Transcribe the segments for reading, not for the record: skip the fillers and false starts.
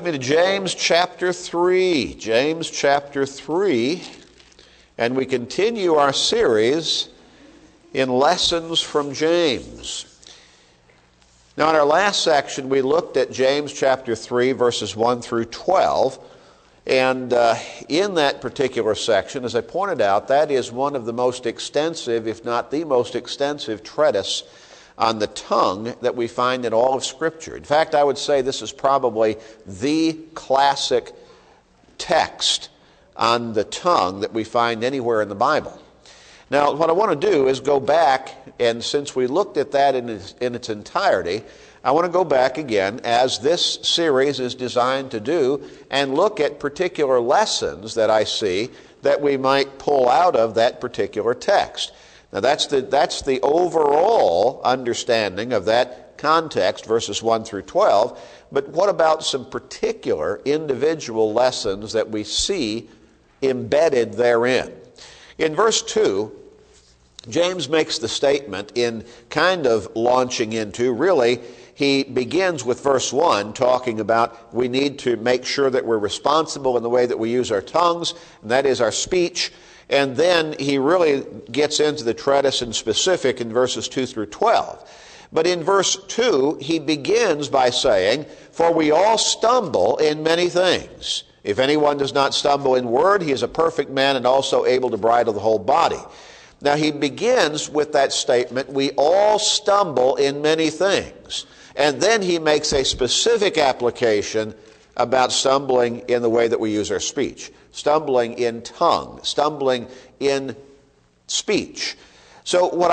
me to James chapter 3. James chapter 3. And we continue our series in Lessons from James. Now, in our last section, we looked at James chapter 3, verses 1 through 12. And in that particular section, as I pointed out, that is one of the most extensive, if not the most extensive treatise on the tongue that we find in all of Scripture. In fact, I would say this is probably the classic text on the tongue that we find anywhere in the Bible. Now, what I want to do is go back, and since we looked at that in its entirety, I want to go back again, as this series is designed to do, and look at particular lessons that I see that we might pull out of that particular text. Now, that's the overall understanding of that context, verses 1 through 12. But what about some particular individual lessons that we see embedded therein? In verse 2, James makes the statement in kind of launching into, really, he begins with verse 1 talking about we need to make sure that we're responsible in the way that we use our tongues, and that is our speech. And then he really gets into the treatise in specific in verses 2 through 12. But in verse 2, he begins by saying, "For we all stumble in many things. If anyone does not stumble in word, he is a perfect man and also able to bridle the whole body." Now he begins with that statement, we all stumble in many things. And then he makes a specific application about stumbling in the way that we use our speech. Stumbling in tongue, stumbling in speech. So what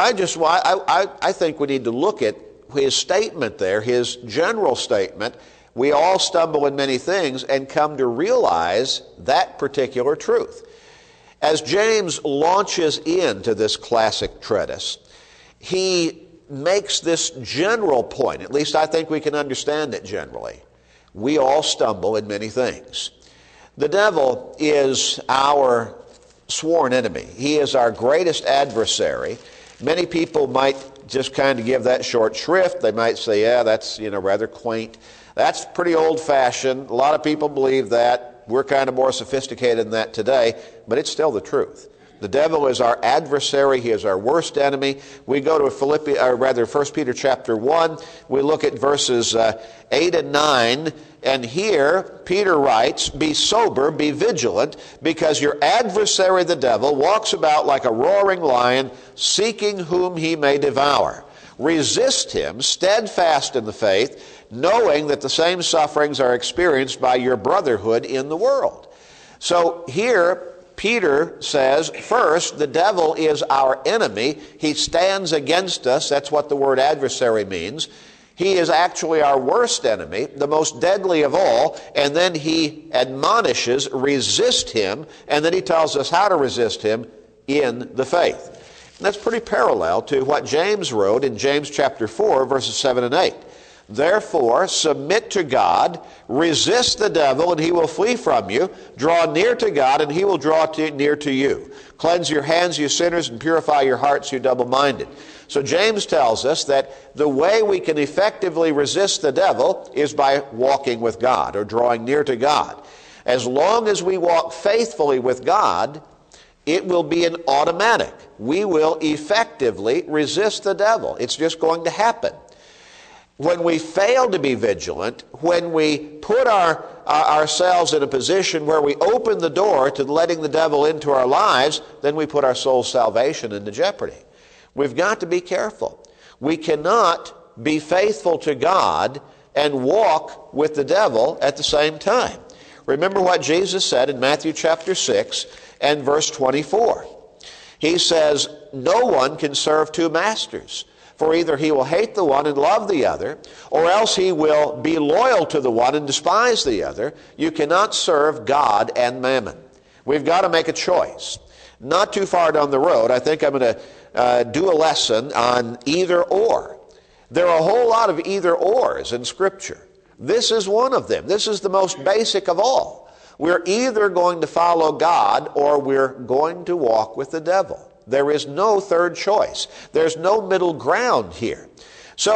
I think we need to look at his statement there, his general statement, we all stumble in many things, and come to realize that particular truth. As James launches into this classic treatise, he makes this general point, at least I think we can understand it generally. We all stumble in many things. The devil is our sworn enemy. He is our greatest adversary. Many people might just kind of give that short shrift. They might say, yeah, that's rather quaint. That's pretty old-fashioned. A lot of people believe that. We're kind of more sophisticated than that today, but it's still the truth. The devil is our adversary. He is our worst enemy. We go to 1 Peter chapter 1. We look at verses 8 and 9. And here, Peter writes, "Be sober, be vigilant, because your adversary the devil walks about like a roaring lion, seeking whom he may devour. Resist him, steadfast in the faith, knowing that the same sufferings are experienced by your brotherhood in the world." So here, Peter says, first, the devil is our enemy. He stands against us. That's what the word adversary means. He is actually our worst enemy, the most deadly of all. And then he admonishes, resist him. And then he tells us how to resist him in the faith. And that's pretty parallel to what James wrote in James chapter 4, verses 7 and 8. "Therefore, submit to God, resist the devil, and he will flee from you. Draw near to God, and he will draw near to you. Cleanse your hands, you sinners, and purify your hearts, you double-minded." So James tells us that the way we can effectively resist the devil is by walking with God or drawing near to God. As long as we walk faithfully with God, it will be an automatic. We will effectively resist the devil. It's just going to happen. When we fail to be vigilant, when we put ourselves in a position where we open the door to letting the devil into our lives, then we put our soul's salvation into jeopardy. We've got to be careful. We cannot be faithful to God and walk with the devil at the same time. Remember what Jesus said in Matthew chapter 6 and verse 24. He says, "No one can serve two masters. For either he will hate the one and love the other, or else he will be loyal to the one and despise the other. You cannot serve God and mammon." We've got to make a choice. Not too far down the road, I think I'm going to do a lesson on either or. There are a whole lot of either ors in Scripture. This is one of them. This is the most basic of all. We're either going to follow God or we're going to walk with the devil. There is no third choice. There's no middle ground here. So,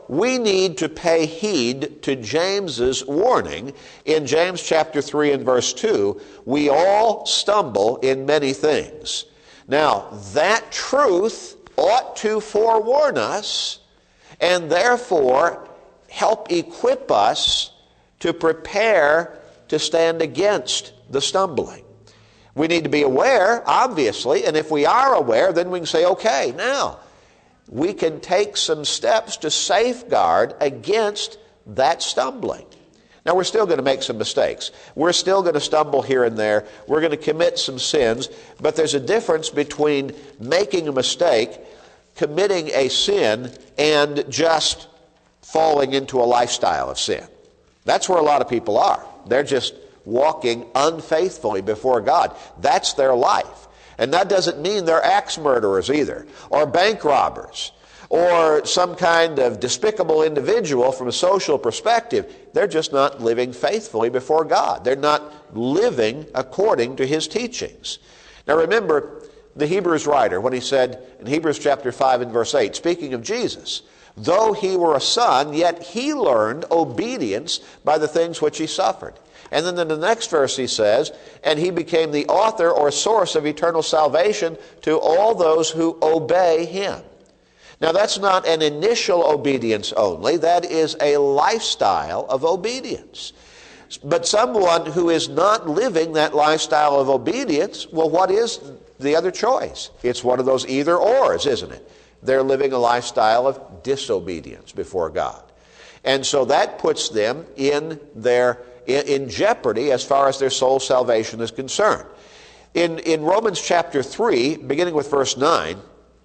we need to pay heed to James's warning in James chapter 3 and verse 2. We all stumble in many things. Now, that truth ought to forewarn us and therefore help equip us to prepare to stand against the stumbling. We need to be aware, obviously, and if we are aware, then we can say, okay, now, we can take some steps to safeguard against that stumbling. Now, we're still going to make some mistakes. We're still going to stumble here and there. We're going to commit some sins, but there's a difference between making a mistake, committing a sin, and just falling into a lifestyle of sin. That's where a lot of people are. They're just walking unfaithfully before God. That's their life. And that doesn't mean they're axe murderers either, or bank robbers, or some kind of despicable individual from a social perspective. They're just not living faithfully before God. They're not living according to His teachings. Now remember the Hebrews writer when he said in Hebrews chapter 5 and verse 8, speaking of Jesus, though He were a son, yet He learned obedience by the things which He suffered. And then in the next verse he says, and He became the author or source of eternal salvation to all those who obey Him. Now that's not an initial obedience only, that is a lifestyle of obedience. But someone who is not living that lifestyle of obedience, well, what is the other choice? It's one of those either-ors, isn't it? They're living a lifestyle of disobedience before God. And so that puts them in jeopardy as far as their soul salvation is concerned. In Romans chapter 3, beginning with verse 9,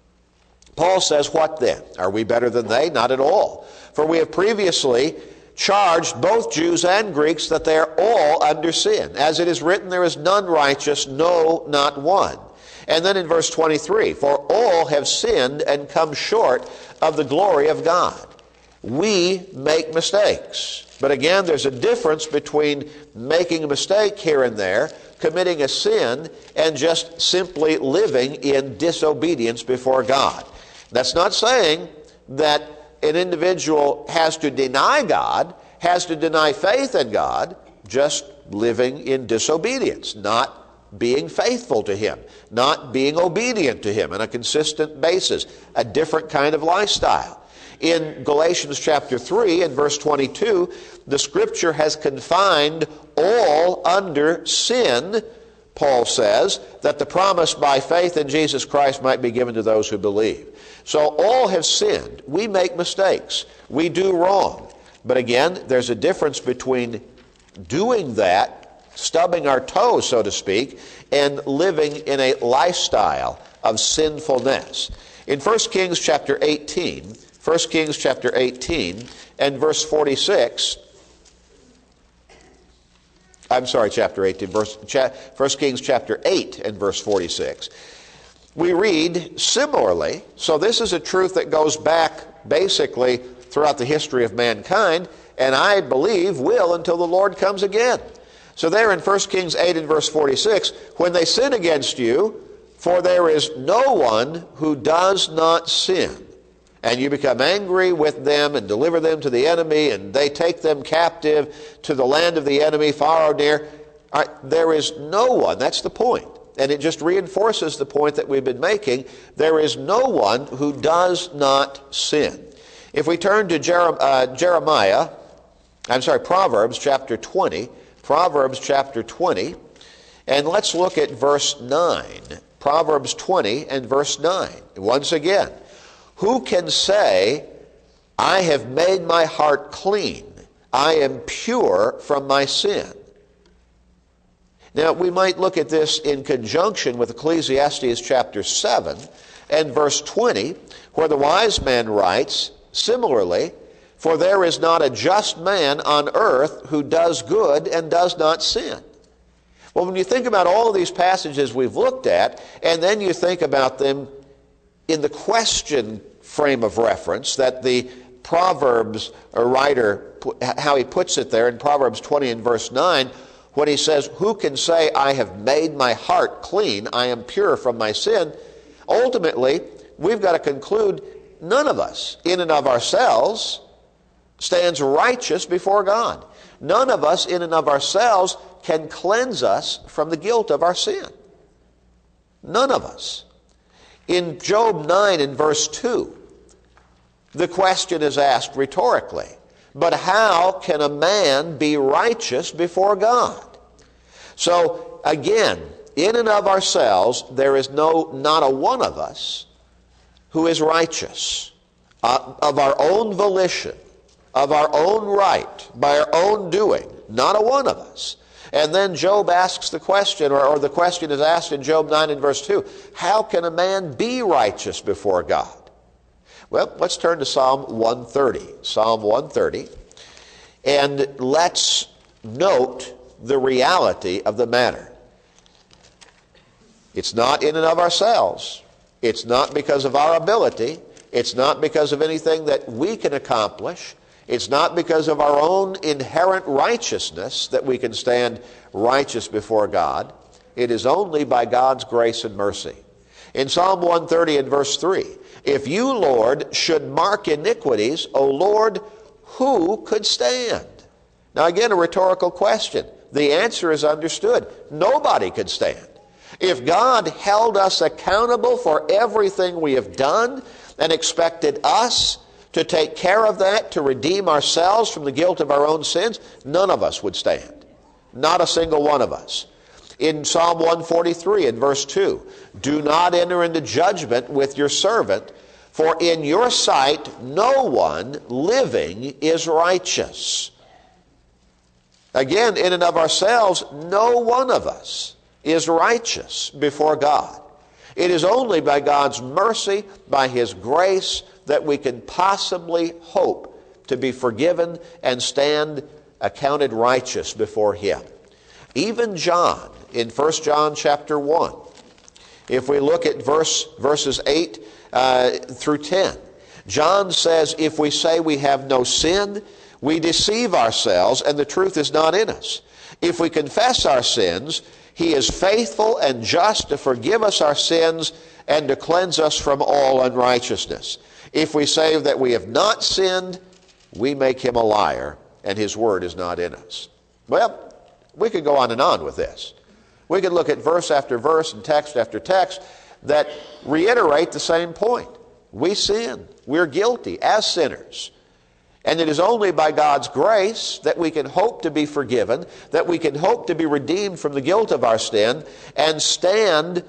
Paul says, what then? Are we better than they? Not at all. For we have previously charged both Jews and Greeks that they are all under sin. As it is written, there is none righteous, no, not one. And then in verse 23, for all have sinned and come short of the glory of God. We make mistakes. But again, there's a difference between making a mistake here and there, committing a sin, and just simply living in disobedience before God. That's not saying that an individual has to deny God, has to deny faith in God, just living in disobedience, not being faithful to Him, not being obedient to Him on a consistent basis, a different kind of lifestyle. In Galatians chapter 3 and verse 22, the Scripture has confined all under sin, Paul says, that the promise by faith in Jesus Christ might be given to those who believe. So all have sinned. We make mistakes. We do wrong. But again, there's a difference between doing that, stubbing our toes, so to speak, and living in a lifestyle of sinfulness. In 1 Kings chapter 18 and verse 46, chapter 18, 1 Kings chapter 8 and verse 46, we read similarly, so this is a truth that goes back basically throughout the history of mankind, and I believe will until the Lord comes again. So there in 1 Kings 8 and verse 46, when they sin against you, for there is no one who does not sin, and you become angry with them and deliver them to the enemy, and they take them captive to the land of the enemy, far or near. There is no one, that's the point. And it just reinforces the point that we've been making. There is no one who does not sin. If we turn to Proverbs chapter 20, and let's look at verse 9. Proverbs 20 and verse 9. Once again, who can say, I have made my heart clean, I am pure from my sin? Now, we might look at this in conjunction with Ecclesiastes chapter 7 and verse 20, where the wise man writes, similarly, for there is not a just man on earth who does good and does not sin. Well, when you think about all of these passages we've looked at, and then you think about them in the question frame of reference that the Proverbs writer, how he puts it there in Proverbs 20 and verse 9, when he says, who can say, I have made my heart clean, I am pure from my sin? Ultimately, we've got to conclude none of us, in and of ourselves, stands righteous before God. None of us in and of ourselves can cleanse us from the guilt of our sin. None of us. In Job 9 and verse 2, the question is asked rhetorically, but how can a man be righteous before God? So again, in and of ourselves, there is not a one of us who is righteous of our own volition, of our own right, by our own doing. Not a one of us. And then Job asks the question, or the question is asked in Job 9 and verse 2, how can a man be righteous before God? Well, let's turn to Psalm 130. Psalm 130. And let's note the reality of the matter. It's not in and of ourselves. It's not because of our ability. It's not because of anything that we can accomplish. It's not because of our own inherent righteousness that we can stand righteous before God. It is only by God's grace and mercy. In Psalm 130 and verse 3, if you, Lord, should mark iniquities, O Lord, who could stand? Now again, a rhetorical question. The answer is understood. Nobody could stand. If God held us accountable for everything we have done and expected us to take care of that, to redeem ourselves from the guilt of our own sins, none of us would stand. Not a single one of us. In Psalm 143 and verse 2, do not enter into judgment with your servant, for in your sight no one living is righteous. Again, in and of ourselves, no one of us is righteous before God. It is only by God's mercy, by His grace, that we can possibly hope to be forgiven and stand accounted righteous before Him. Even John, in 1 John chapter 1, if we look at verses 8 through 10, John says, if we say we have no sin, we deceive ourselves, and the truth is not in us. If we confess our sins, He is faithful and just to forgive us our sins and to cleanse us from all unrighteousness. If we say that we have not sinned, we make Him a liar, and His word is not in us. Well, we could go on and on with this. We could look at verse after verse and text after text that reiterate the same point. We sin. We're guilty as sinners. And it is only by God's grace that we can hope to be forgiven, that we can hope to be redeemed from the guilt of our sin, and stand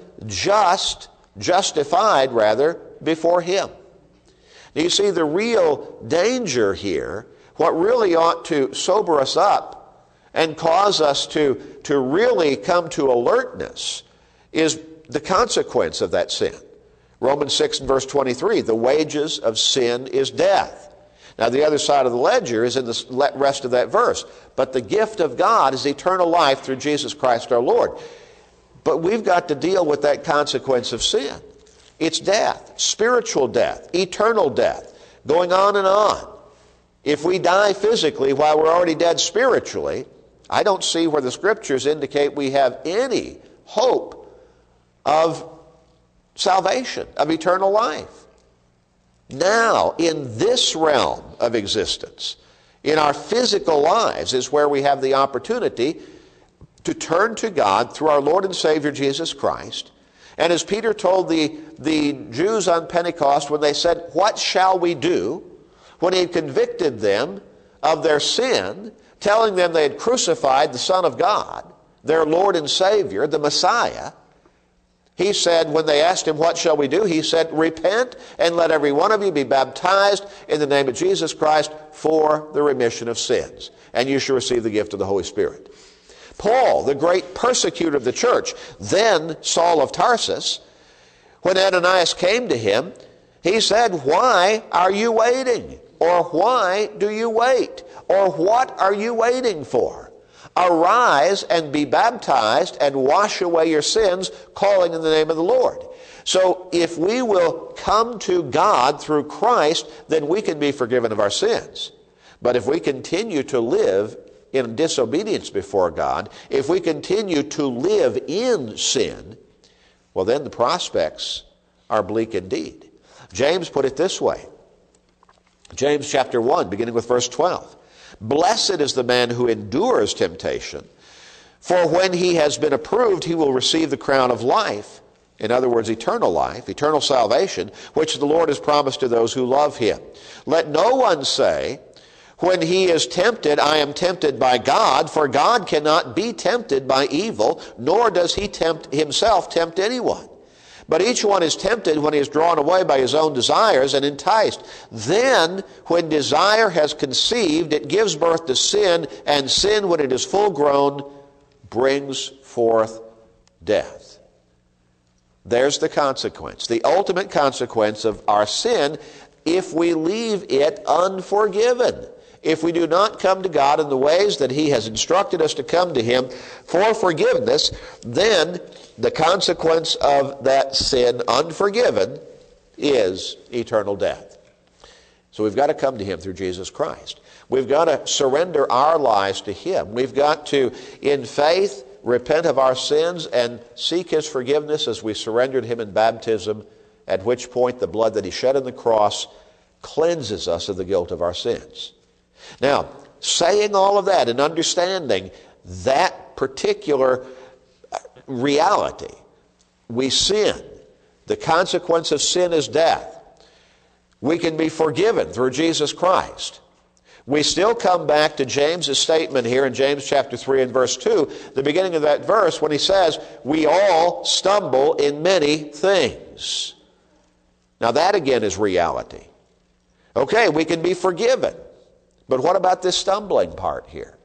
justified before Him. Now you see, the real danger here, what really ought to sober us up and cause us to really come to alertness, is the consequence of that sin. Romans 6 and verse 23, the wages of sin is death. Now the other side of the ledger is in the rest of that verse. But the gift of God is eternal life through Jesus Christ our Lord. But we've got to deal with that consequence of sin. It's death, spiritual death, eternal death, going on and on. If we die physically while we're already dead spiritually, I don't see where the Scriptures indicate we have any hope of salvation, of eternal life. Now, in this realm of existence, in our physical lives, is where we have the opportunity to turn to God through our Lord and Savior Jesus Christ. And as Peter told the Jews on Pentecost when they said, what shall we do? When he had convicted them of their sin, telling them they had crucified the Son of God, their Lord and Savior, the Messiah, he said, when they asked him, what shall we do? He said, repent and let every one of you be baptized in the name of Jesus Christ for the remission of sins, and you shall receive the gift of the Holy Spirit. Paul, the great persecutor of the church, then Saul of Tarsus, when Ananias came to him, he said, why are you waiting? Or why do you wait? Or what are you waiting for? Arise and be baptized and wash away your sins, calling in the name of the Lord. So if we will come to God through Christ, then we can be forgiven of our sins. But if we continue to live in disobedience before God, if we continue to live in sin, well then the prospects are bleak indeed. James put it this way. James chapter 1, beginning with verse 12. Blessed is the man who endures temptation, for when he has been approved, he will receive the crown of life. In other words, eternal life, eternal salvation, which the Lord has promised to those who love him. Let no one say, when he is tempted, I am tempted by God, for God cannot be tempted by evil, nor does he himself tempt anyone. But each one is tempted when he is drawn away by his own desires and enticed. Then, when desire has conceived, it gives birth to sin, and sin, when it is full grown, brings forth death. There's the consequence, the ultimate consequence of our sin if we leave it unforgiven. If we do not come to God in the ways that he has instructed us to come to him for forgiveness, then the consequence of that sin unforgiven is eternal death. So we've got to come to him through Jesus Christ. We've got to surrender our lives to him. We've got to, in faith, repent of our sins and seek his forgiveness as we surrendered him in baptism, at which point the blood that he shed on the cross cleanses us of the guilt of our sins. Now, saying all of that and understanding that particular reality, we sin. The consequence of sin is death. We can be forgiven through Jesus Christ. We still come back to James's statement here in James chapter 3 and verse 2, the beginning of that verse, when he says, we all stumble in many things. Now that again is reality. Okay, we can be forgiven. But what about this stumbling part here?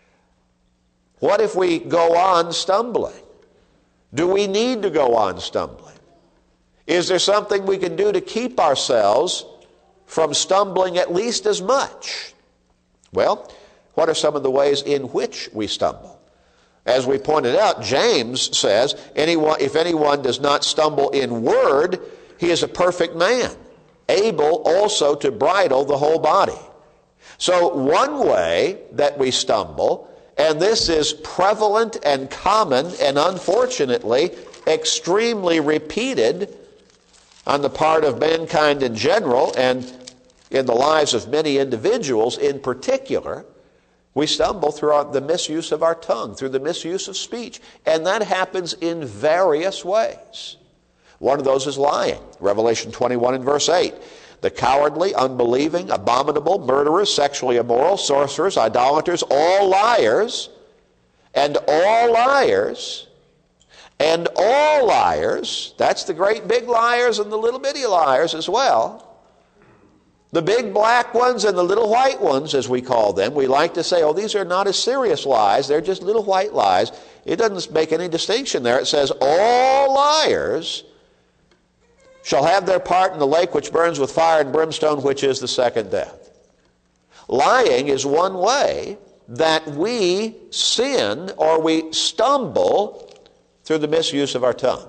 What if we go on stumbling? Do we need to go on stumbling? Is there something we can do to keep ourselves from stumbling at least as much? Well, what are some of the ways in which we stumble? As we pointed out, James says, if anyone does not stumble in word, he is a perfect man, able also to bridle the whole body. So one way that we stumble, and this is prevalent and common and unfortunately extremely repeated on the part of mankind in general and in the lives of many individuals in particular, we stumble through the misuse of our tongue, through the misuse of speech. And that happens in various ways. One of those is lying. Revelation 21 and verse 8. The cowardly, unbelieving, abominable, murderers, sexually immoral, sorcerers, idolaters, all liars, and all liars, and all liars, that's the great big liars and the little bitty liars as well. The big black ones and the little white ones, as we call them, we like to say, oh, these are not as serious lies, they're just little white lies. It doesn't make any distinction there. It says, all liars shall have their part in the lake which burns with fire and brimstone, which is the second death. Lying is one way that we sin or we stumble through the misuse of our tongue.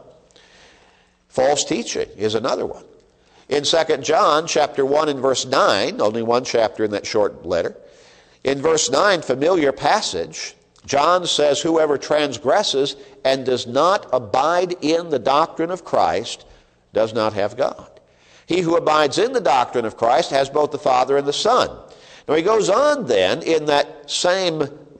False teaching is another one. In 2 John chapter 1 and verse 9, only one chapter in that short letter, in verse 9, familiar passage, John says, whoever transgresses and does not abide in the doctrine of Christ does not have God. He who abides in the doctrine of Christ has both the Father and the Son. Now he goes on then in that same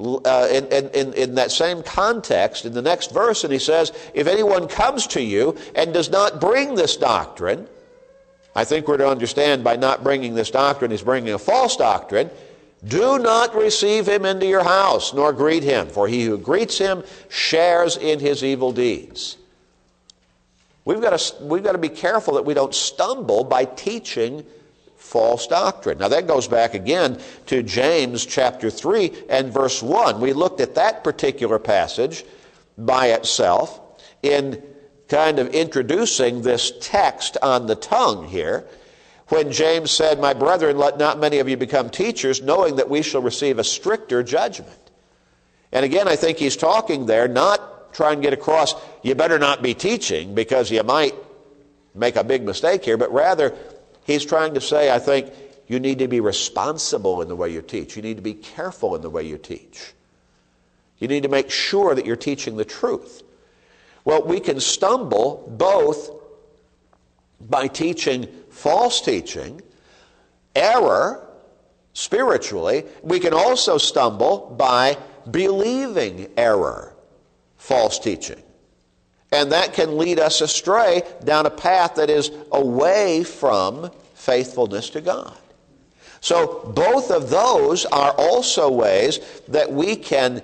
in that same context in the next verse, and he says, if anyone comes to you and does not bring this doctrine, I think we're to understand by not bringing this doctrine, he's bringing a false doctrine. Do not receive him into your house, nor greet him, for he who greets him shares in his evil deeds. We've got to be careful that we don't stumble by teaching false doctrine. Now that goes back again to James chapter 3 and verse 1. We looked at that particular passage by itself in kind of introducing this text on the tongue here, when James said, my brethren, let not many of you become teachers, knowing that we shall receive a stricter judgment. And again, I think he's talking there, not trying to get across, you better not be teaching because you might make a big mistake here, but rather he's trying to say, I think, you need to be responsible in the way you teach. You need to be careful in the way you teach. You need to make sure that you're teaching the truth. Well, we can stumble both by teaching false teaching error spiritually. We can also stumble by believing error, false teaching. And that can lead us astray down a path that is away from faithfulness to God. So both of those are also ways that we can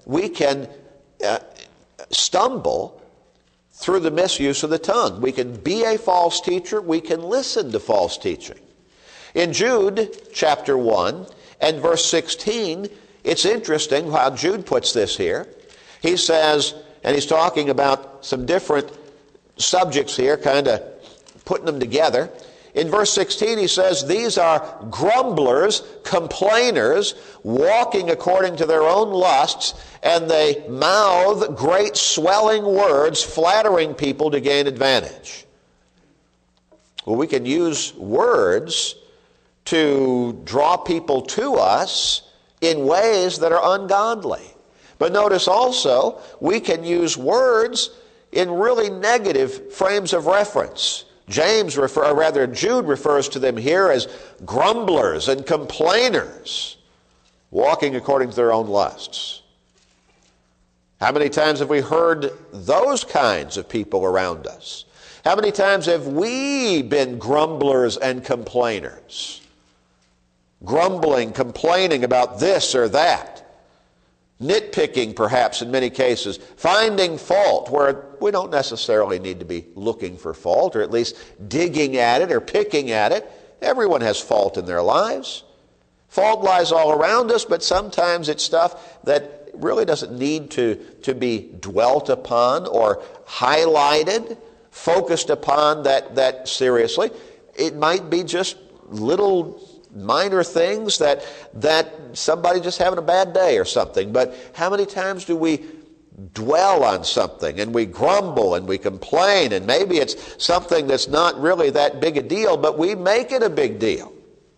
stumble through the misuse of the tongue. We can be a false teacher. We can listen to false teaching. In Jude chapter 1 and verse 16, it's interesting how Jude puts this here. He says, and he's talking about some different subjects here, kind of putting them together. In verse 16 he says, these are grumblers, complainers, walking according to their own lusts, and they mouth great swelling words, flattering people to gain advantage. Well, we can use words to draw people to us in ways that are ungodly. But notice also, we can use words in really negative frames of reference. Jude refers to them here as grumblers and complainers, walking according to their own lusts. How many times have we heard those kinds of people around us? How many times have we been grumblers and complainers? Grumbling, complaining about this or that. Nitpicking, perhaps, in many cases. Finding fault where we don't necessarily need to be looking for fault, or at least digging at it or picking at it. Everyone has fault in their lives. Fault lies all around us, but sometimes it's stuff that really doesn't need to be dwelt upon or highlighted, focused upon that seriously. It might be just little minor things that somebody just having a bad day or something. But how many times do we dwell on something and we grumble and we complain, and maybe it's something that's not really that big a deal, but we make it a big deal?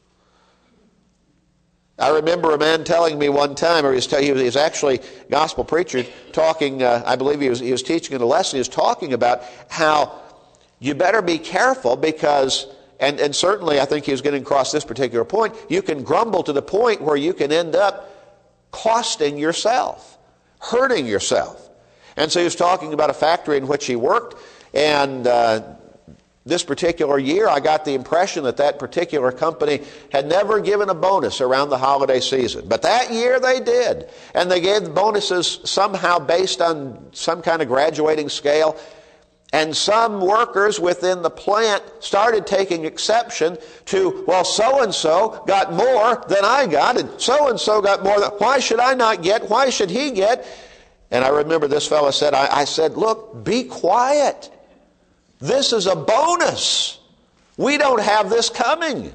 I remember a man telling me one time, or he was actually a gospel preacher talking, I believe he was teaching in a lesson, he was talking about how you better be careful because, and certainly I think he was getting across this particular point, you can grumble to the point where you can end up costing yourself, hurting yourself. And so he was talking about a factory in which he worked, and this particular year I got the impression that particular company had never given a bonus around the holiday season. But that year they did. And they gave the bonuses somehow based on some kind of graduating scale. And some workers within the plant started taking exception to, well, so-and-so got more than I got, and so-and-so got more than, why should I not get, why should he get? And I remember this fellow said, I said, look, be quiet. This is a bonus. We don't have this coming.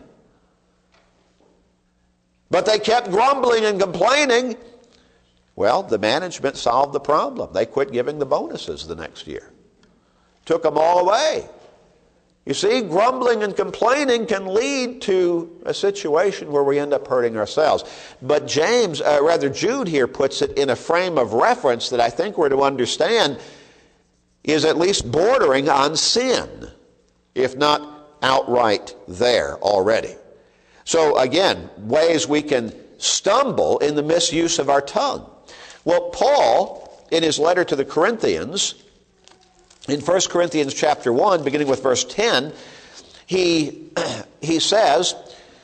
But they kept grumbling and complaining. Well, the management solved the problem. They quit giving the bonuses the next year. Took them all away. You see, grumbling and complaining can lead to a situation where we end up hurting ourselves. But Jude here puts it in a frame of reference that I think we're to understand is at least bordering on sin, if not outright there already. So again, ways we can stumble in the misuse of our tongue. Well, Paul, in his letter to the Corinthians, in 1 Corinthians chapter 1, beginning with verse 10, he says,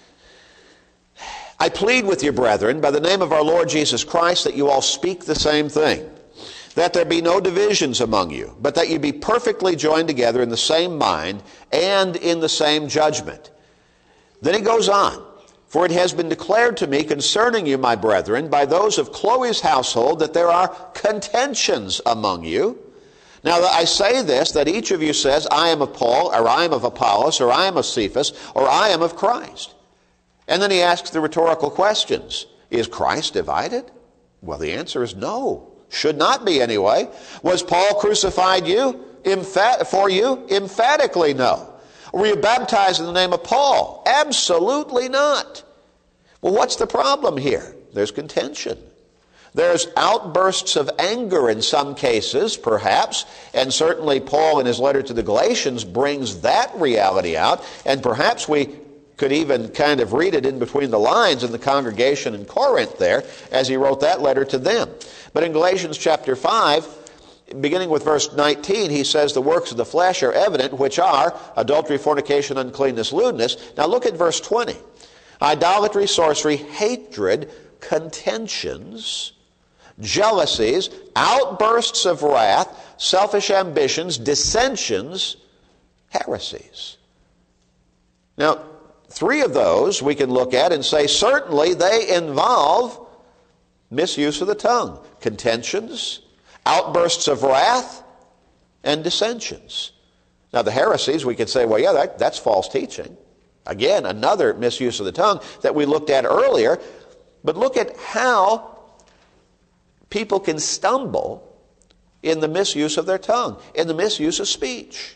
I plead with you, brethren, by the name of our Lord Jesus Christ, that you all speak the same thing, that there be no divisions among you, but that you be perfectly joined together in the same mind and in the same judgment. Then he goes on, for it has been declared to me concerning you, my brethren, by those of Chloe's household, that there are contentions among you. Now I say this, that each of you says, I am of Paul, or I am of Apollos, or I am of Cephas, or I am of Christ. And then he asks the rhetorical questions. Is Christ divided? Well, the answer is no. Should not be anyway. Was Paul crucified for you? Emphatically no. Were you baptized in the name of Paul? Absolutely not. Well, what's the problem here? There's contention. There's outbursts of anger in some cases, perhaps, and certainly Paul in his letter to the Galatians brings that reality out, and perhaps we could even kind of read it in between the lines in the congregation in Corinth there as he wrote that letter to them. But in Galatians chapter 5, beginning with verse 19, he says the works of the flesh are evident, which are adultery, fornication, uncleanness, lewdness. Now look at verse 20. Idolatry, sorcery, hatred, contentions, jealousies, outbursts of wrath, selfish ambitions, dissensions, heresies. Now, 3 of those we can look at and say certainly they involve misuse of the tongue. Contentions, outbursts of wrath, and dissensions. Now the heresies, we could say, well, yeah, that's false teaching. Again, another misuse of the tongue that we looked at earlier. But look at how people can stumble in the misuse of their tongue, in the misuse of speech.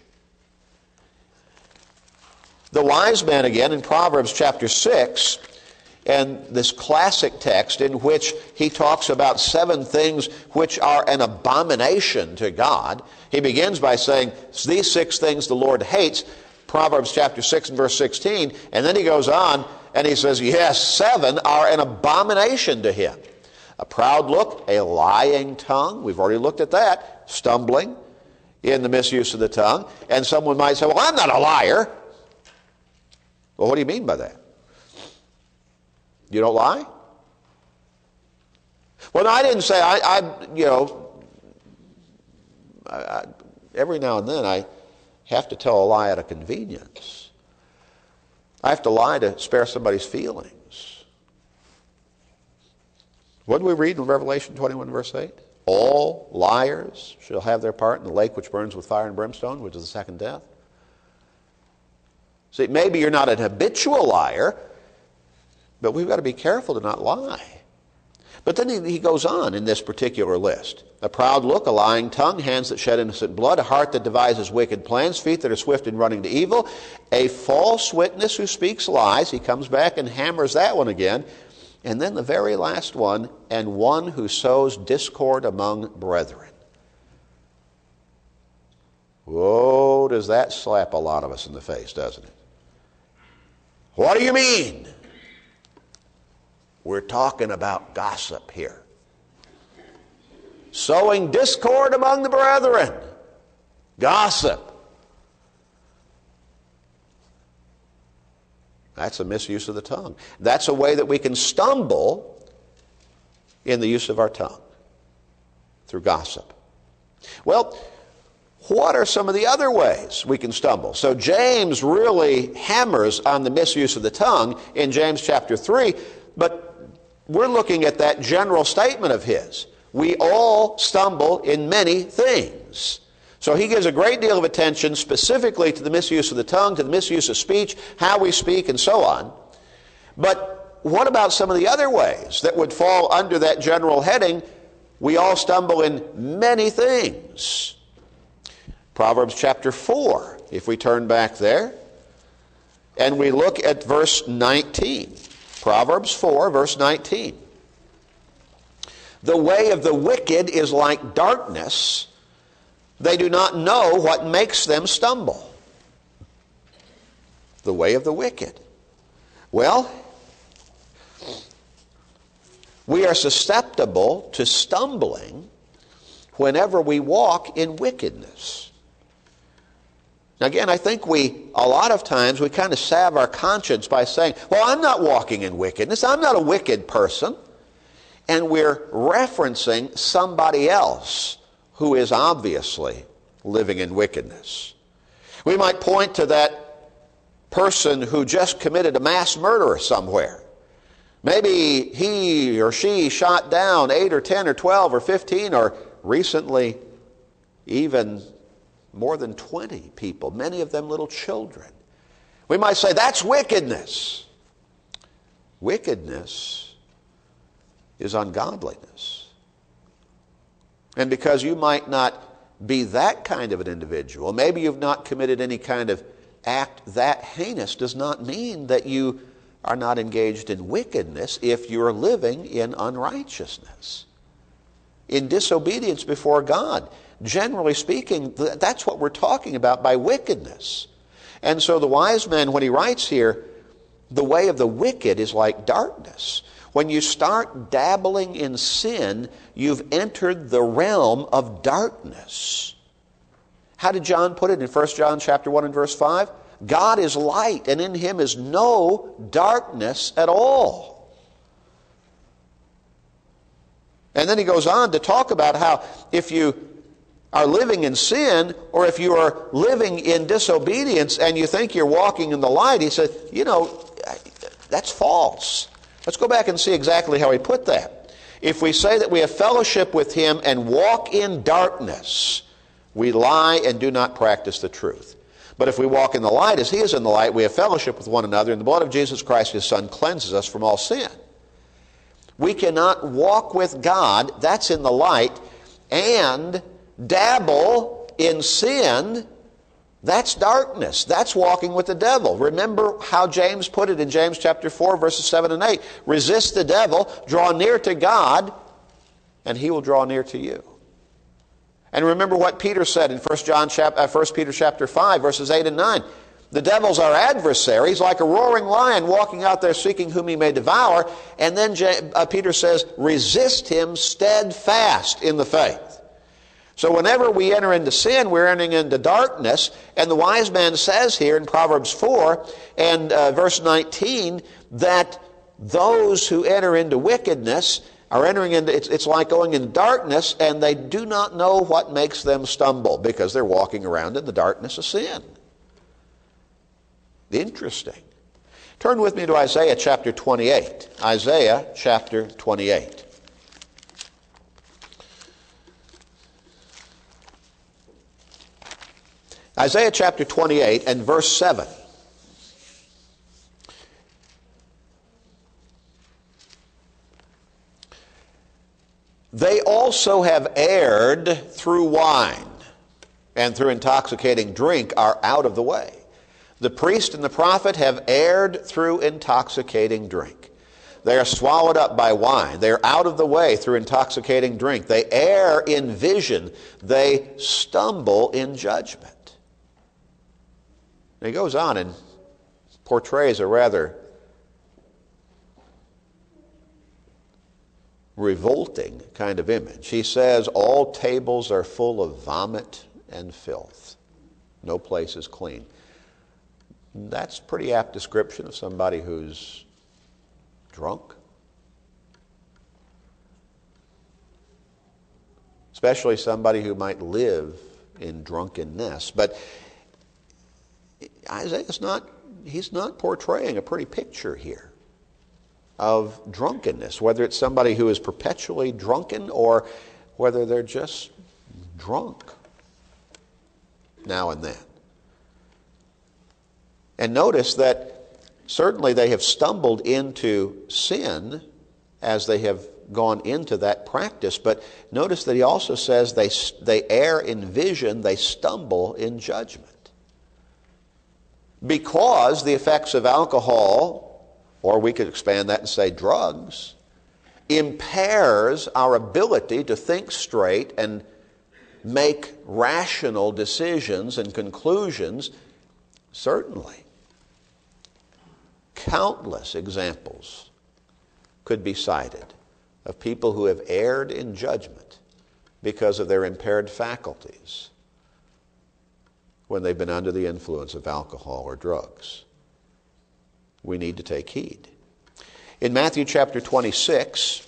The wise man, again, in Proverbs chapter 6, and this classic text in which he talks about 7 things which are an abomination to God. He begins by saying, these 6 things the Lord hates, Proverbs chapter 6 and verse 16, and then he goes on and he says, yes, 7 are an abomination to him. A proud look, a lying tongue, we've already looked at that, stumbling in the misuse of the tongue. And someone might say, well, I'm not a liar. Well, what do you mean by that? You don't lie? Well, no, I didn't say, every now and then I have to tell a lie out of convenience. I have to lie to spare somebody's feelings. What do we read in Revelation 21 verse 8? All liars shall have their part in the lake which burns with fire and brimstone, which is the second death. See, maybe you're not an habitual liar, but we've got to be careful to not lie. But then he goes on in this particular list. A proud look, a lying tongue, hands that shed innocent blood, a heart that devises wicked plans, feet that are swift in running to evil, a false witness who speaks lies. He comes back and hammers that one again. And then the very last one, and one who sows discord among brethren. Whoa, does that slap a lot of us in the face, doesn't it? What do you mean? We're talking about gossip here. Sowing discord among the brethren. Gossip. That's a misuse of the tongue. That's a way that we can stumble in the use of our tongue. Through gossip. Well, what are some of the other ways we can stumble? So James really hammers on the misuse of the tongue in James chapter 3, but we're looking at that general statement of his. We all stumble in many things. So he gives a great deal of attention specifically to the misuse of the tongue, to the misuse of speech, how we speak, and so on. But what about some of the other ways that would fall under that general heading? We all stumble in many things. Proverbs chapter 4, if we turn back there, and we look at verse 19. Proverbs 4, verse 19. The way of the wicked is like darkness. They do not know what makes them stumble. The way of the wicked. Well, we are susceptible to stumbling whenever we walk in wickedness. Now again, I think a lot of times we kind of salve our conscience by saying, well, I'm not walking in wickedness. I'm not a wicked person. And we're referencing somebody else who is obviously living in wickedness. We might point to that person who just committed a mass murder somewhere. Maybe he or she shot down 8 or 10 or 12 or 15 or recently even more than 20 people, many of them little children. We might say, that's wickedness. Wickedness is ungodliness. And because you might not be that kind of an individual, maybe you've not committed any kind of act that heinous, does not mean that you are not engaged in wickedness if you're living in unrighteousness, in disobedience before God. Generally speaking, that's what we're talking about by wickedness. And so the wise man, when he writes here, The way of the wicked is like darkness. When you start dabbling in sin, you've entered the realm of darkness. How did John put it in 1 John chapter 1 and verse 5? God is light, and in him is no darkness at all. And then he goes on to talk about how if you are living in sin, or if you are living in disobedience and you think you're walking in the light, he said, that's false. Let's go back and see exactly how he put that. If we say that we have fellowship with him and walk in darkness, we lie and do not practice the truth. But if we walk in the light as he is in the light, we have fellowship with one another, and the blood of Jesus Christ, his Son, cleanses us from all sin. We cannot walk with God, that's in the light, and dabble in sin, that's darkness. That's walking with the devil. Remember how James put it in James chapter 4, verses 7 and 8. Resist the devil, draw near to God, and he will draw near to you. And remember what Peter said in 1 Peter chapter 5, verses 8 and 9. The devil's our adversary. He's like a roaring lion walking out there seeking whom he may devour. And then Peter says, resist him steadfast in the faith. So whenever we enter into sin, we're entering into darkness. And the wise man says here in Proverbs 4 and verse 19 that those who enter into wickedness are entering into, it's like going into darkness, and they do not know what makes them stumble because they're walking around in the darkness of sin. Interesting. Turn with me to Isaiah chapter 28. Isaiah chapter 28. Isaiah chapter 28 and verse 7. They also have erred through wine, and through intoxicating drink are out of the way. The priest and the prophet have erred through intoxicating drink. They are swallowed up by wine. They are out of the way through intoxicating drink. They err in vision. They stumble in judgment. And he goes on and portrays a rather revolting kind of image. He says, all tables are full of vomit and filth. No place is clean. That's a pretty apt description of somebody who's drunk. Especially somebody who might live in drunkenness. But Isaiah's he's not portraying a pretty picture here of drunkenness, whether it's somebody who is perpetually drunken or whether they're just drunk now and then. And notice that certainly they have stumbled into sin as they have gone into that practice, but notice that he also says they err in vision, they stumble in judgment. Because the effects of alcohol, or we could expand that and say drugs, impairs our ability to think straight and make rational decisions and conclusions. Certainly, countless examples could be cited of people who have erred in judgment because of their impaired faculties when they've been under the influence of alcohol or drugs. We need to take heed. In Matthew chapter 26,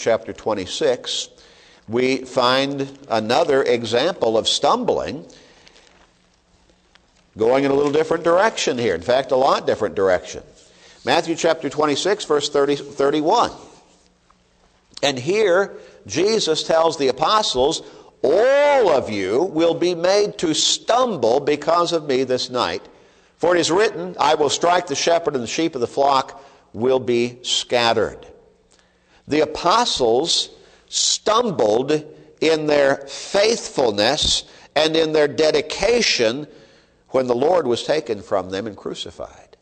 we find another example of stumbling going in a little different direction here. In fact, a lot different direction. Matthew chapter 26, verse 31. And here, Jesus tells the apostles, all of you will be made to stumble because of me this night. For it is written, I will strike the shepherd, and the sheep of the flock will be scattered. The apostles stumbled in their faithfulness and in their dedication when the Lord was taken from them and crucified.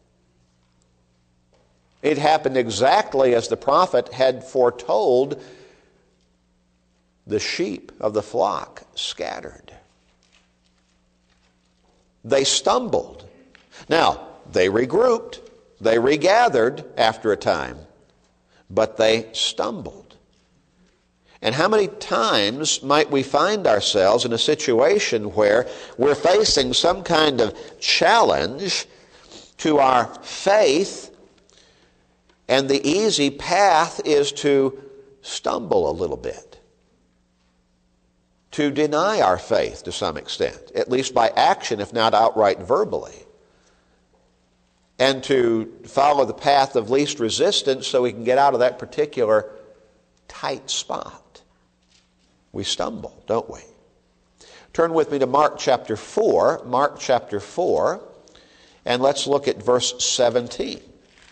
It happened exactly as the prophet had foretold. The sheep of the flock scattered. They stumbled. Now, they regrouped. They regathered after a time, but they stumbled. And how many times might we find ourselves in a situation where we're facing some kind of challenge to our faith, and the easy path is to stumble a little bit, to deny our faith to some extent, at least by action, if not outright verbally, and to follow the path of least resistance so we can get out of that particular tight spot. We stumble, don't we? Turn with me to Mark chapter 4, and let's look at verse 17.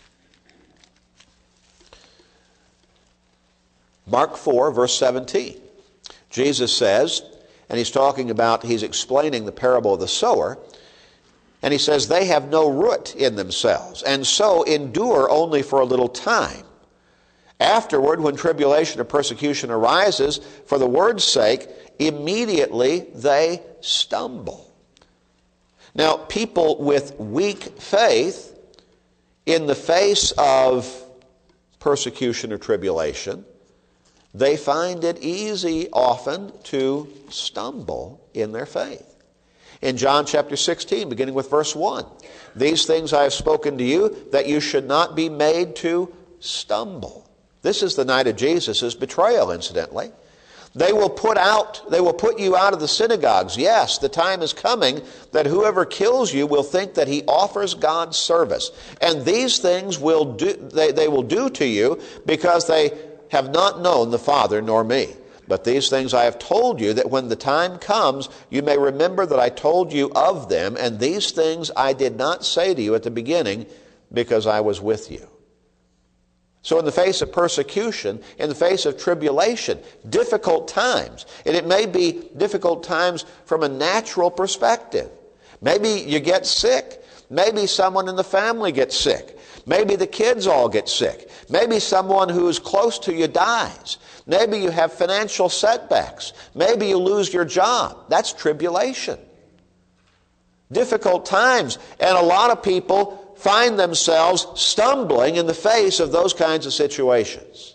Mark 4, verse 17. Jesus says, and he's explaining the parable of the sower, and he says, they have no root in themselves, and so endure only for a little time. Afterward, when tribulation or persecution arises for the word's sake, immediately they stumble. Now, people with weak faith, in the face of persecution or tribulation, they find it easy often to stumble in their faith. In John chapter 16, beginning with verse 1, these things I have spoken to you, that you should not be made to stumble. This is the night of Jesus' betrayal, incidentally. They will put you out of the synagogues. Yes, the time is coming that whoever kills you will think that he offers God service. And these things they will do to you because they have not known the Father nor me. But these things I have told you, that when the time comes, you may remember that I told you of them, and these things I did not say to you at the beginning, because I was with you. So in the face of persecution, in the face of tribulation, difficult times, and it may be difficult times from a natural perspective. Maybe you get sick. Maybe someone in the family gets sick. Maybe the kids all get sick. Maybe someone who is close to you dies. Maybe you have financial setbacks. Maybe you lose your job. That's tribulation. Difficult times. And a lot of people find themselves stumbling in the face of those kinds of situations.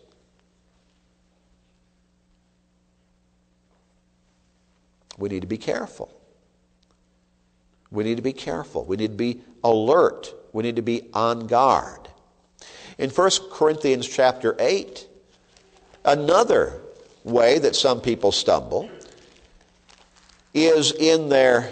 We need to be careful. We need to be careful. We need to be alert. We need to be on guard. In 1 Corinthians chapter 8, another way that some people stumble is in their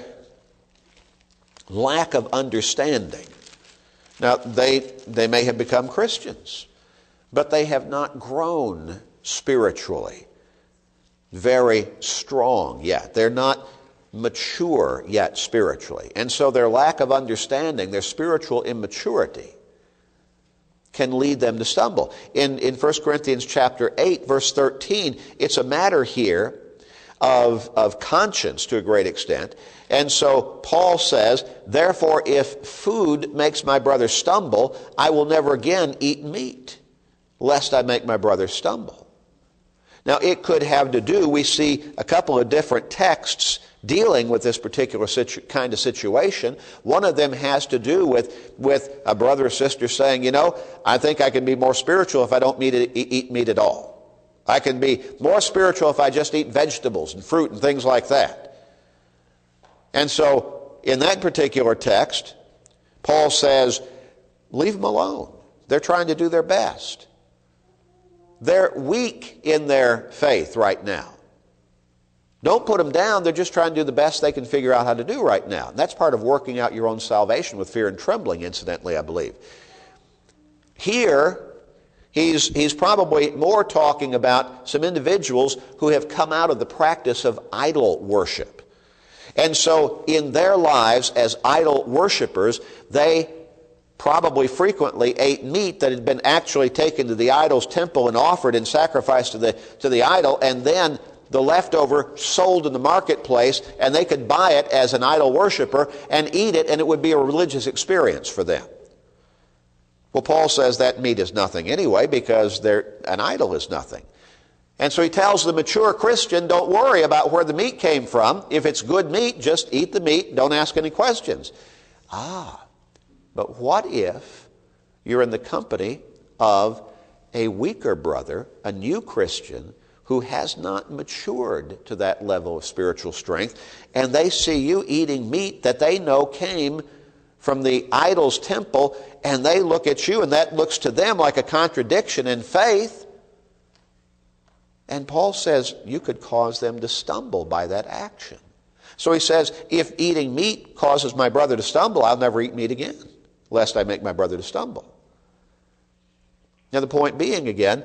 lack of understanding. Now, they may have become Christians, but they have not grown spiritually very strong yet. They're not mature yet spiritually. And so their lack of understanding, their spiritual immaturity, can lead them to stumble. In 1 Corinthians chapter 8, verse 13, it's a matter here of conscience to a great extent. And so Paul says, therefore, if food makes my brother stumble, I will never again eat meat, lest I make my brother stumble. Now, it could have to do, we see a couple of different texts dealing with this particular kind of situation. One of them has to do with a brother or sister saying, I think I can be more spiritual if I don't eat meat at all. I can be more spiritual if I just eat vegetables and fruit and things like that. And so, in that particular text, Paul says, leave them alone. They're trying to do their best. They're weak in their faith right now. Don't put them down. They're just trying to do the best they can figure out how to do right now. And that's part of working out your own salvation with fear and trembling, incidentally, I believe. Here, he's probably more talking about some individuals who have come out of the practice of idol worship. And so in their lives as idol worshipers, they probably frequently ate meat that had been actually taken to the idol's temple and offered in sacrifice to the idol, and then the leftover sold in the marketplace, and they could buy it as an idol worshiper and eat it, and it would be a religious experience for them. Well, Paul says that meat is nothing anyway, because an idol is nothing. And so he tells the mature Christian, don't worry about where the meat came from. If it's good meat, just eat the meat. Don't ask any questions. But what if You're in the company of a weaker brother, a new Christian, who has not matured to that level of spiritual strength, and they see you eating meat that they know came from the idol's temple, and they look at you, and that looks to them like a contradiction in faith. And Paul says you could cause them to stumble by that action. So he says, if eating meat causes my brother to stumble, I'll never eat meat again, lest I make my brother to stumble. Now the point being, again,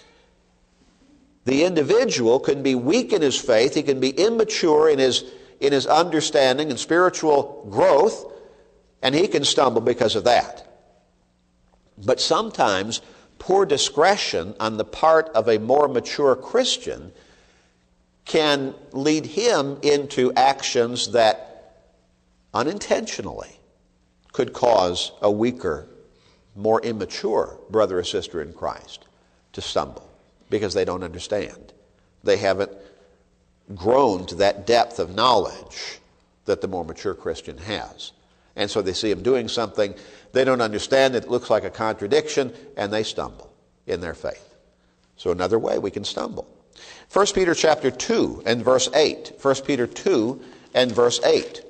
the individual can be weak in his faith, he can be immature in his understanding and spiritual growth, and he can stumble because of that. But sometimes poor discretion on the part of a more mature Christian can lead him into actions that unintentionally could cause a weaker, more immature brother or sister in Christ to stumble because they don't understand. They haven't grown to that depth of knowledge that the more mature Christian has. And so they see him doing something, they don't understand it, looks like a contradiction, and they stumble in their faith. So another way we can stumble. 1 Peter chapter 2 and verse 8. 1 Peter 2 and verse 8.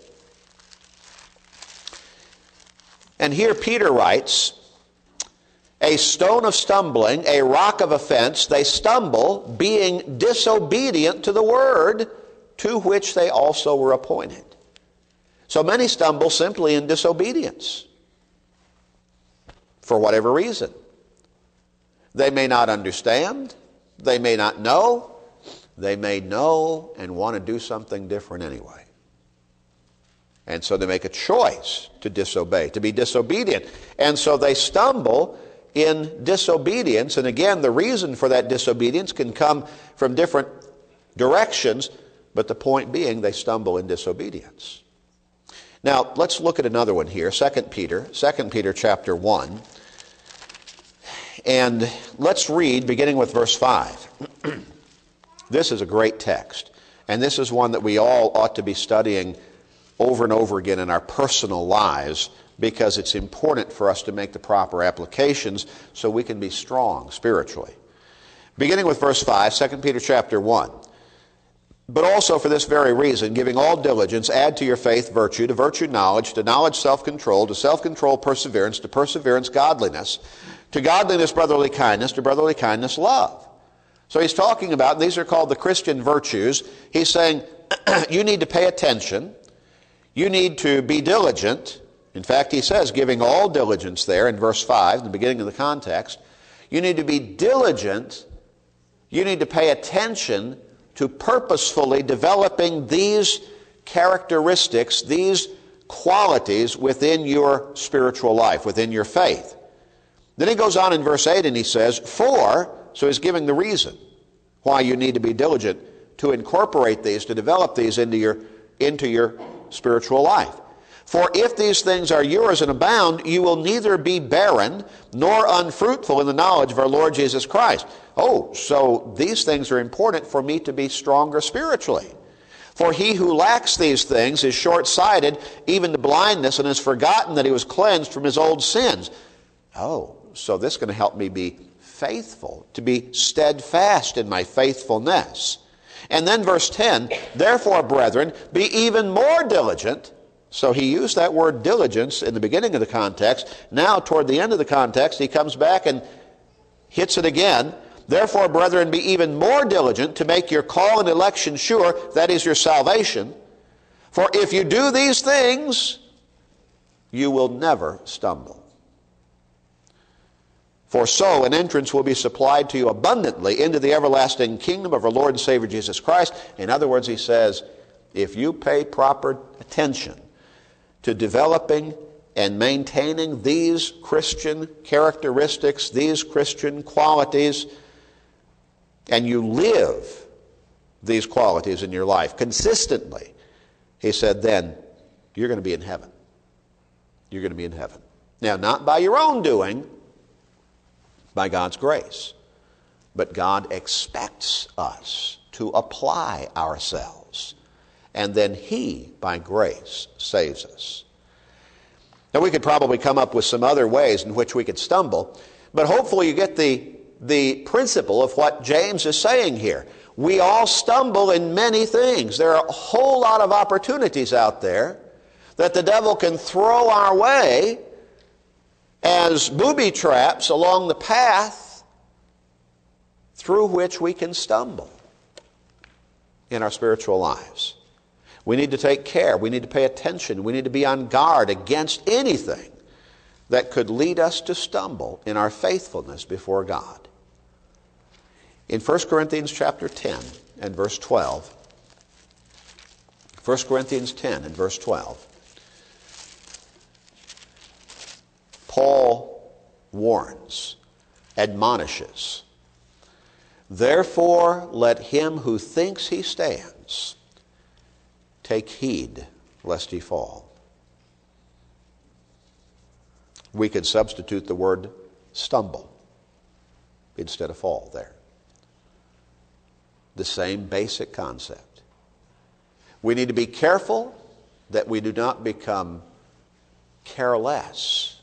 And here Peter writes, a stone of stumbling, a rock of offense, they stumble, being disobedient to the word to which they also were appointed. So many stumble simply in disobedience, for whatever reason. They may not understand, they may not know, they may know and want to do something different anyway. And so they make a choice to disobey, to be disobedient. And so they stumble in disobedience. And again, the reason for that disobedience can come from different directions, but the point being they stumble in disobedience. Now, let's look at another one here, 2 Peter chapter 1. And let's read, beginning with verse 5. This is a great text, and this is one that we all ought to be studying over and over again in our personal lives, because it's important for us to make the proper applications so we can be strong spiritually. Beginning with verse 5, 2 Peter chapter 1. But also for this very reason, giving all diligence, add to your faith virtue, to virtue knowledge, to knowledge self-control, to self-control perseverance, to perseverance godliness, to godliness brotherly kindness, to brotherly kindness love. So he's talking about, these are called the Christian virtues. He's saying, you need to pay attention. You need to be diligent. In fact, he says, giving all diligence there in verse 5, the beginning of the context. You need to be diligent. You need to pay attention to purposefully developing these characteristics, these qualities within your spiritual life, within your faith. Then he goes on in verse 8 and he says, so he's giving the reason why you need to be diligent to incorporate these, to develop these into your spiritual life. For if these things are yours and abound, you will neither be barren nor unfruitful in the knowledge of our Lord Jesus Christ. Oh, so these things are important for me to be stronger spiritually. For he who lacks these things is short-sighted, even to blindness, and has forgotten that he was cleansed from his old sins. Oh, so this is going to help me be faithful, to be steadfast in my faithfulness. And then verse 10, therefore, brethren, be even more diligent. So he used that word diligence in the beginning of the context. Now, toward the end of the context, he comes back and hits it again. Therefore, brethren, be even more diligent to make your call and election sure, that is your salvation. For if you do these things, you will never stumble. For so an entrance will be supplied to you abundantly into the everlasting kingdom of our Lord and Savior Jesus Christ. In other words, he says, if you pay proper attention to developing and maintaining these Christian characteristics, these Christian qualities, and you live these qualities in your life consistently, he said, then you're going to be in heaven. You're going to be in heaven. Now, not by your own doing, by God's grace. But God expects us to apply ourselves. And then he, by grace, saves us. Now, we could probably come up with some other ways in which we could stumble, but hopefully you get the principle of what James is saying here. We all stumble in many things. There are a whole lot of opportunities out there that the devil can throw our way as booby traps along the path through which we can stumble in our spiritual lives. We need to take care. We need to pay attention. We need to be on guard against anything that could lead us to stumble in our faithfulness before God. In 1 Corinthians chapter 10 and verse 12, 1 Corinthians 10 and verse 12, Paul warns, admonishes, "Therefore let him who thinks he stands take heed lest he fall." We could substitute the word stumble instead of fall there. The same basic concept. We need to be careful that we do not become careless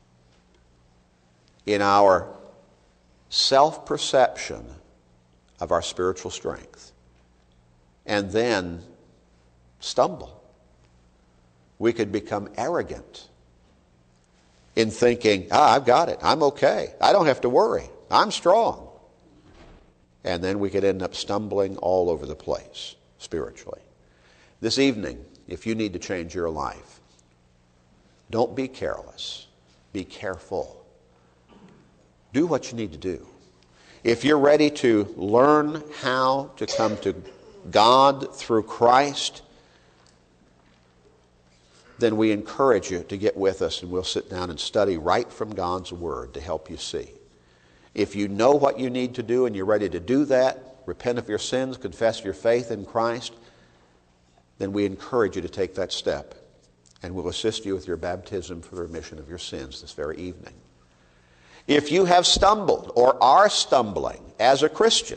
in our self-perception of our spiritual strength and then stumble. We could become arrogant in thinking, I've got it, I'm okay, I don't have to worry, I'm strong. And then we could end up stumbling all over the place spiritually. This evening, if you need to change your life, don't be careless, be careful. Do what you need to do. If you're ready to learn how to come to God through Christ, then we encourage you to get with us and we'll sit down and study right from God's Word to help you see. If you know what you need to do and you're ready to do that, repent of your sins, confess your faith in Christ, then we encourage you to take that step and we'll assist you with your baptism for the remission of your sins this very evening. If you have stumbled or are stumbling as a Christian,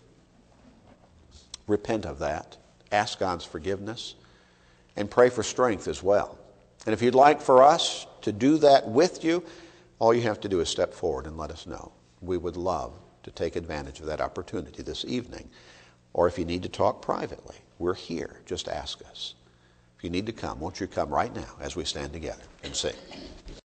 repent of that, ask God's forgiveness, and pray for strength as well. And if you'd like for us to do that with you, all you have to do is step forward and let us know. We would love to take advantage of that opportunity this evening. Or if you need to talk privately, we're here. Just ask us. If you need to come, won't you come right now as we stand together and sing.